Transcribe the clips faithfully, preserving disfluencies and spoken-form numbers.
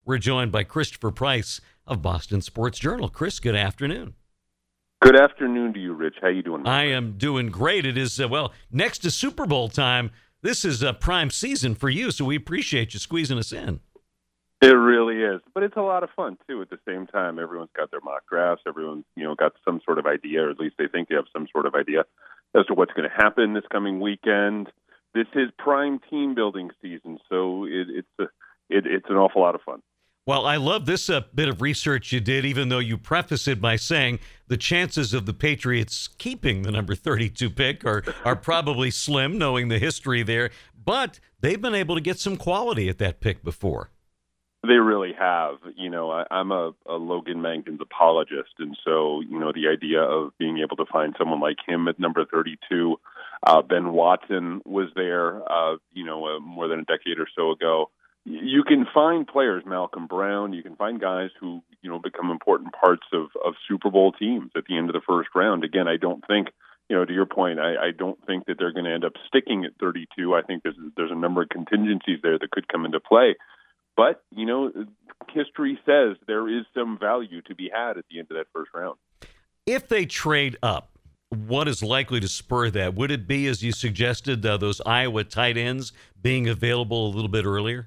We're joined by Christopher Price of Boston Sports Journal. Chris, good afternoon. Good afternoon to you, Rich. How you doing? I am doing great. It is, uh, well, next to Super Bowl time, this is a prime season for you, so we appreciate you squeezing us in. It really is. But it's a lot of fun, too, at the same time. Everyone's got their mock drafts. Everyone's, you know, got some sort of idea, or at least they think they have some sort of idea as to what's going to happen this coming weekend. This is prime team building season, so it, it's a, it, it's an awful lot of fun. Well, I love this uh, bit of research you did, even though you preface it by saying the chances of the Patriots keeping the number thirty-two pick are, are probably slim, knowing the history there. But they've been able to get some quality at that pick before. They really have. You know, I, I'm a, a Logan Mankins apologist, and so, you know, the idea of being able to find someone like him at number thirty-two, uh, Ben Watson was there, uh, you know, uh, more than a decade or so ago. You can find players, Malcolm Brown, you can find guys who, you know, become important parts of, of Super Bowl teams at the end of the first round. Again, I don't think, you know, to your point, I, I don't think that they're going to end up sticking at thirty-two. I think there's, there's a number of contingencies there that could come into play. But, you know, history says there is some value to be had at the end of that first round. If they trade up, what is likely to spur that? Would it be, as you suggested, uh, those Iowa tight ends being available a little bit earlier?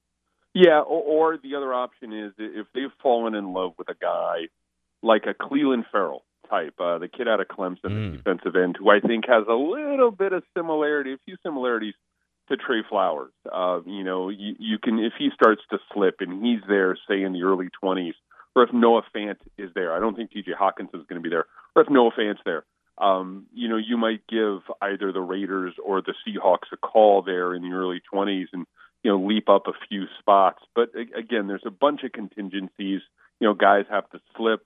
Yeah, or, or the other option is if they've fallen in love with a guy like a Clelin Ferrell type, uh, the kid out of Clemson, mm. the defensive end, who I think has a little bit of similarity, a few similarities to Trey Flowers. Uh, you know, you, you can, if he starts to slip and he's there, say in the early twenties, or if Noah Fant is there, I don't think T J Hawkinson is going to be there, or if Noah Fant's there, um, you know, you might give either the Raiders or the Seahawks a call there in the early twenties and, you know, leap up a few spots. But again, there's a bunch of contingencies. You know, guys have to slip.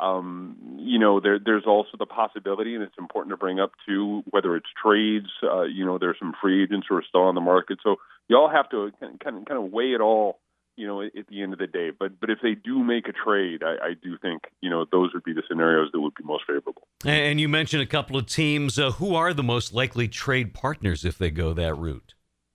Um, you know, there, there's also the possibility, and it's important to bring up too, whether it's trades. Uh, you know, there's some free agents who are still on the market, so you all have to kind of kind of weigh it all. You know, at the end of the day. But but if they do make a trade, I, I do think, you know, those would be the scenarios that would be most favorable. And you mentioned a couple of teams. Uh, who are the most likely trade partners if they go that route?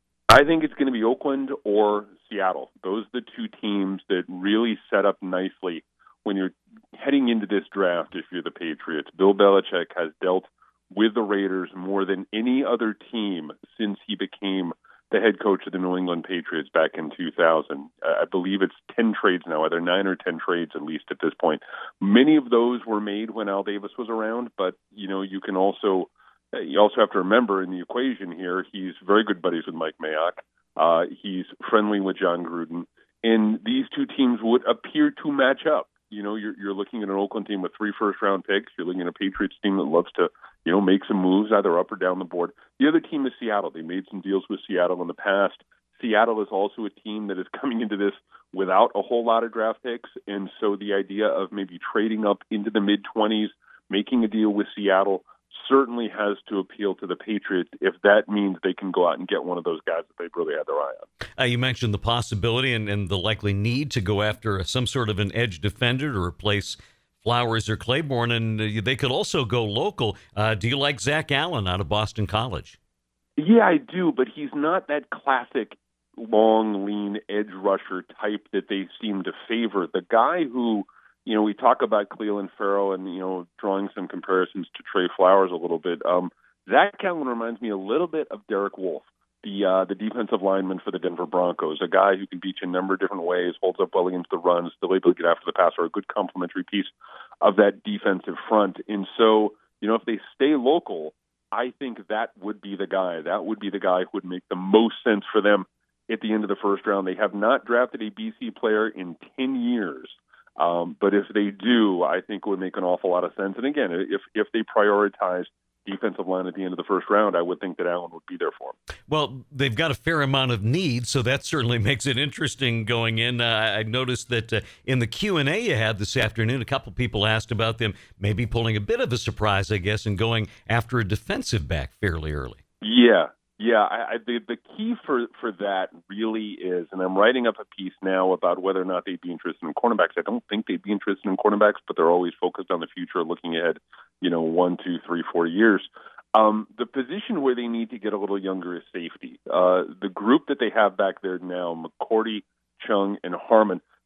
I think it's going to be Oakland or Seattle. Those are the two teams that really set up nicely when you're heading into this draft. If you're the Patriots, Bill Belichick has dealt with the Raiders more than any other team since he became the head coach of the New England Patriots back in two thousand. I believe it's ten trades now, either nine or ten trades at least at this point. Many of those were made when Al Davis was around, but, you know, you can also You also have to remember in the equation here, he's very good buddies with Mike Mayock. Uh, he's friendly with John Gruden. And these two teams would appear to match up. You know, you're, you're looking at an Oakland team with three first-round picks. You're looking at a Patriots team that loves to, you know, make some moves either up or down the board. The other team is Seattle. They made some deals with Seattle in the past. Seattle is also a team that is coming into this without a whole lot of draft picks. And so the idea of maybe trading up into the mid-twenties, making a deal with Seattle, certainly has to appeal to the Patriots if that means they can go out and get one of those guys that they've really had their eye on. Uh, you mentioned the possibility and, and the likely need to go after some sort of an edge defender to replace Flowers or Claiborne, and uh, they could also go local. Uh, do you like Zach Allen out of Boston College? Yeah, I do, but he's not that classic long, lean edge rusher type that they seem to favor. The guy who, you know, we talk about Clelin Ferrell and, you know, drawing some comparisons to Trey Flowers a little bit. Um, Zach Allen reminds me a little bit of Derek Wolfe, the uh, the defensive lineman for the Denver Broncos, a guy who can beat you a number of different ways, holds up well against the run, still able to get after the passer, a good complementary piece of that defensive front. And so, you know, if they stay local, I think that would be the guy. That would be the guy who would make the most sense for them at the end of the first round. They have not drafted a B C player in ten years. Um, but if they do, I think it would make an awful lot of sense. And again, if if they prioritize defensive line at the end of the first round, I would think that Allen would be there for them. Well, they've got a fair amount of need, so that certainly makes it interesting going in. Uh, I noticed that uh, in the Q and A you had this afternoon, a couple people asked about them maybe pulling a bit of a surprise, I guess, and going after a defensive back fairly early. Yeah. Yeah, I, I, the, the key for, for that really is, and I'm writing up a piece now about whether or not they'd be interested in cornerbacks. I don't think they'd be interested in cornerbacks, but they're always focused on the future, looking ahead, you know, one, two, three, four years. Um, the position where they need to get a little younger is safety. Uh, the group that they have back there now, McCourty, Chung, and Harmon,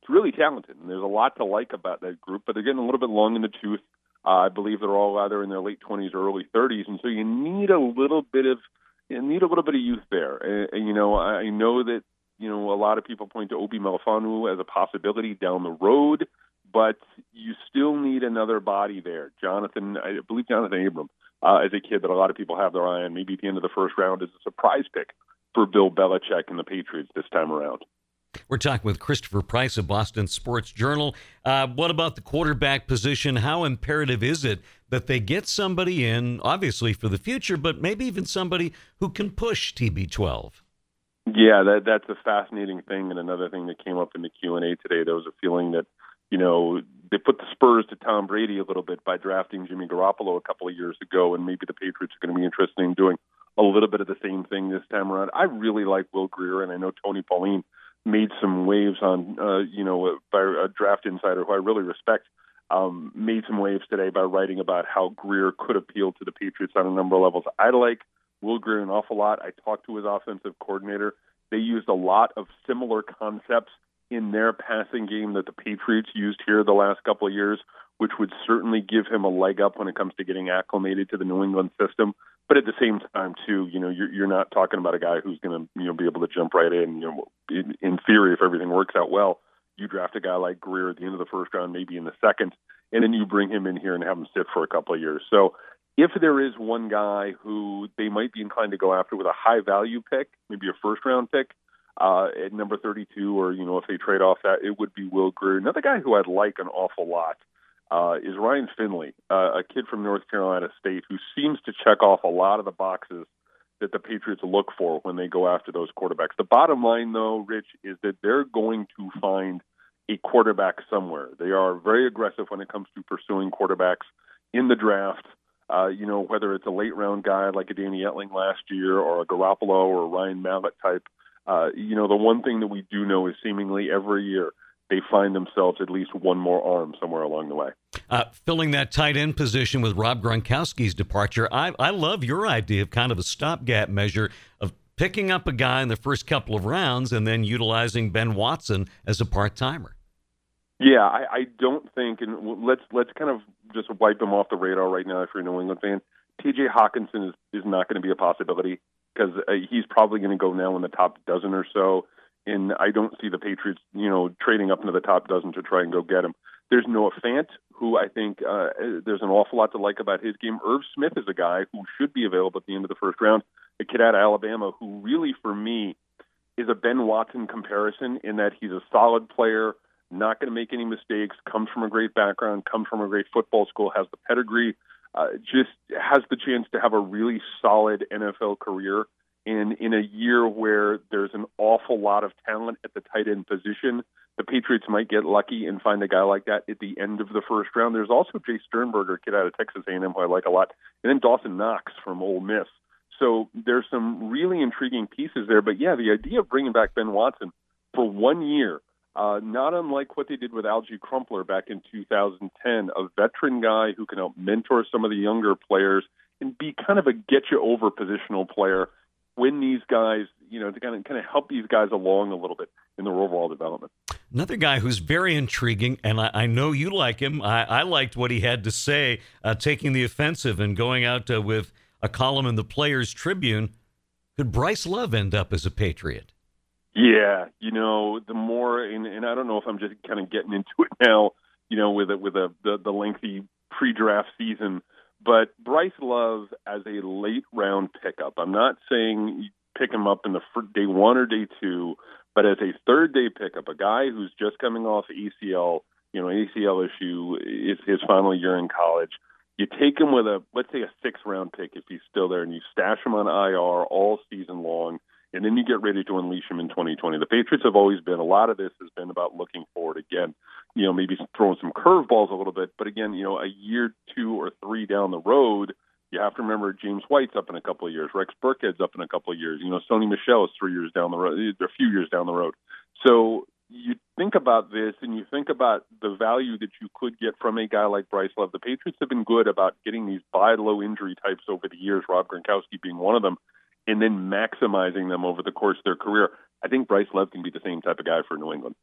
it's really talented, and there's a lot to like about that group, but they're getting a little bit long in the tooth. Uh, I believe they're all either in their late twenties or early thirties, and so you need a little bit of you need a little bit of youth there. And, and you know, I know that you know a lot of people point to Obi Melifonwu as a possibility down the road, but you still need another body there. Jonathan, I believe Jonathan Abram, uh, as a kid that a lot of people have their eye on, maybe at the end of the first round as a surprise pick for Bill Belichick and the Patriots this time around. We're talking with Christopher Price of Boston Sports Journal. Uh, what about the quarterback position? How imperative is it that they get somebody in, obviously for the future, but maybe even somebody who can push T B twelve? Yeah, that, that's a fascinating thing, and another thing that came up in the Q and A today, there was a feeling that, you know, they put the Spurs to Tom Brady a little bit by drafting Jimmy Garoppolo a couple of years ago, and maybe the Patriots are going to be interested in doing a little bit of the same thing this time around. I really like Will Grier, and I know Tony Pauline made some waves on, uh, you know, by a draft insider who I really respect, um, made some waves today by writing about how Grier could appeal to the Patriots on a number of levels. I like Will Grier an awful lot. I talked to his offensive coordinator. They used a lot of similar concepts in their passing game that the Patriots used here the last couple of years, which would certainly give him a leg up when it comes to getting acclimated to the New England system. But at the same time, too, you know, you're, you're not talking about a guy who's going to, you know, be able to jump right in. You know, in, in theory, if everything works out well, you draft a guy like Grier at the end of the first round, maybe in the second, and then you bring him in here and have him sit for a couple of years. So if there is one guy who they might be inclined to go after with a high value pick, maybe a first round pick, Uh, at number thirty-two, or, you know, if they trade off that, it would be Will Grier. Another guy who I'd like an awful lot uh, is Ryan Finley, uh, a kid from North Carolina State who seems to check off a lot of the boxes that the Patriots look for when they go after those quarterbacks. The bottom line, though, Rich, is that they're going to find a quarterback somewhere. They are very aggressive when it comes to pursuing quarterbacks in the draft. Uh, you know, whether it's a late-round guy like a Danny Etling last year or a Garoppolo or a Ryan Mallett type. Uh, you know, the one thing that we do know is seemingly every year they find themselves at least one more arm somewhere along the way. Uh, filling that tight end position with Rob Gronkowski's departure, I, I love your idea of kind of a stopgap measure of picking up a guy in the first couple of rounds and then utilizing Ben Watson as a part-timer. Yeah, I, I don't think, and let's let's kind of just wipe him off the radar right now if you're a New England fan. T J Hawkinson is, is not going to be a possibility, because uh, he's probably going to go now in the top dozen or so, and I don't see the Patriots, you know, trading up into the top dozen to try and go get him. There's Noah Fant, who I think uh, there's an awful lot to like about his game. Irv Smith is a guy who should be available at the end of the first round, a kid out of Alabama who really, for me, is a Ben Watson comparison in that he's a solid player, not going to make any mistakes, comes from a great background, comes from a great football school, has the pedigree, Uh, just has the chance to have a really solid N F L career. And in a year where there's an awful lot of talent at the tight end position, the Patriots might get lucky and find a guy like that at the end of the first round. There's also Jay Sternberger, kid out of Texas A and M, who I like a lot, and then Dawson Knox from Ole Miss. So there's some really intriguing pieces there. But, yeah, the idea of bringing back Ben Watson for one year, Uh, not unlike what they did with Algie Crumpler back in two thousand ten, a veteran guy who can help mentor some of the younger players and be kind of a get-you-over positional player when these guys, you know, to kind of, kind of help these guys along a little bit in their overall development. Another guy who's very intriguing, and I, I know you like him. I, I liked what he had to say, uh, taking the offensive and going out uh, with a column in the Players Tribune. Could Bryce Love end up as a Patriot? Yeah, you know, the more, and, and I don't know if I'm just kind of getting into it now, you know, with a, with a, the, the lengthy pre-draft season, but Bryce Love as a late round pickup, I'm not saying you pick him up in the fir- day one or day two, but as a third day pickup, a guy who's just coming off A C L, you know, A C L issue, is his final year in college. You take him with a, let's say a six round pick if he's still there, and you stash him on I R all season long, and then you get ready to unleash him in twenty twenty. The Patriots have always been, a lot of this has been about looking forward again, you know, maybe throwing some curveballs a little bit. But again, you know, a year, two or three down the road, you have to remember James White's up in a couple of years. Rex Burkhead's up in a couple of years. You know, Sony Michel is three years down the road, a few years down the road. So you think about this and you think about the value that you could get from a guy like Bryce Love. The Patriots have been good about getting these buy low injury types over the years, Rob Gronkowski being one of them, and then maximizing them over the course of their career. I think Bryce Love can be the same type of guy for New England.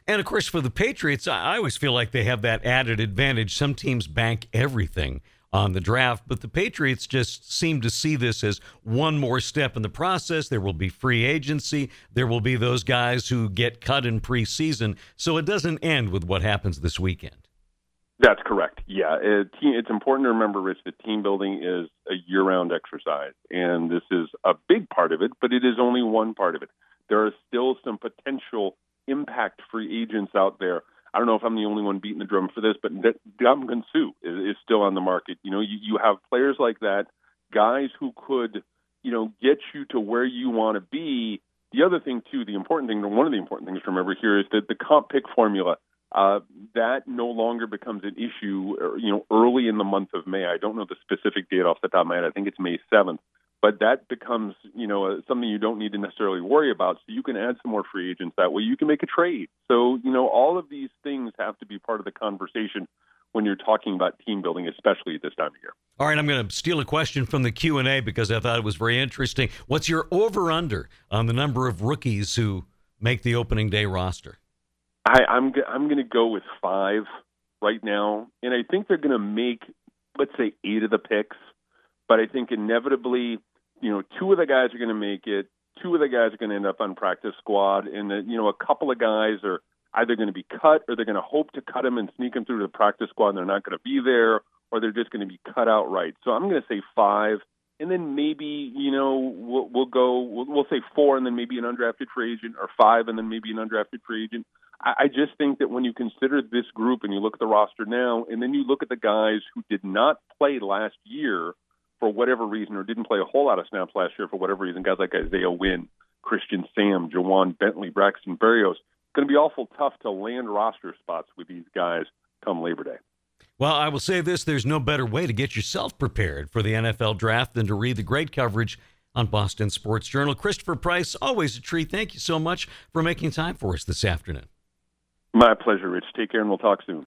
And, of course, for the Patriots, I always feel like they have that added advantage. Some teams bank everything on the draft, but the Patriots just seem to see this as one more step in the process. There will be free agency. There will be those guys who get cut in preseason. So it doesn't end with what happens this weekend. That's correct. Yeah, it, it's important to remember, Rich, that team building is a year-round exercise, and this is a big part of it, but it is only one part of it. There are still some potential impact free agents out there. I don't know if I'm the only one beating the drum for this, but Ndamukong Suh is, is still on the market. You know, you, you have players like that, guys who could, you know, get you to where you want to be. The other thing, too, the important thing, one of the important things to remember here is that the comp pick formula, uh, that no longer becomes an issue, you know, early in the month of May. I don't know the specific date off the top of my head. I think it's May seventh. But that becomes, you know, something you don't need to necessarily worry about. So you can add some more free agents that way. You can make a trade. So, you know, all of these things have to be part of the conversation when you're talking about team building, especially at this time of year. All right, I'm going to steal a question from the Q and A because I thought it was very interesting. What's your over-under on the number of rookies who make the opening day roster? I, I'm I'm going to go with five right now, and I think they're going to make, let's say, eight of the picks. But I think inevitably, you know, two of the guys are going to make it. Two of the guys are going to end up on practice squad, and the, you know, a couple of guys are either going to be cut or they're going to hope to cut them and sneak them through the practice squad, and they're not going to be there, or they're just going to be cut outright. So I'm going to say five, and then maybe, you know, we'll, we'll go, we'll, we'll say four, and then maybe an undrafted free agent, or five, and then maybe an undrafted free agent. I, I just think that when you consider this group and you look at the roster now, and then you look at the guys who did not play last year for whatever reason, or didn't play a whole lot of snaps last year for whatever reason, guys like Isaiah Wynn, Christian Sam, Jawan Bentley, Braxton Berrios, it's going to be awful tough to land roster spots with these guys come Labor Day. Well, I will say this, there's no better way to get yourself prepared for the N F L draft than to read the great coverage on Boston Sports Journal. Christopher Price, always a treat. Thank you so much for making time for us this afternoon. My pleasure, Rich. Take care, and we'll talk soon.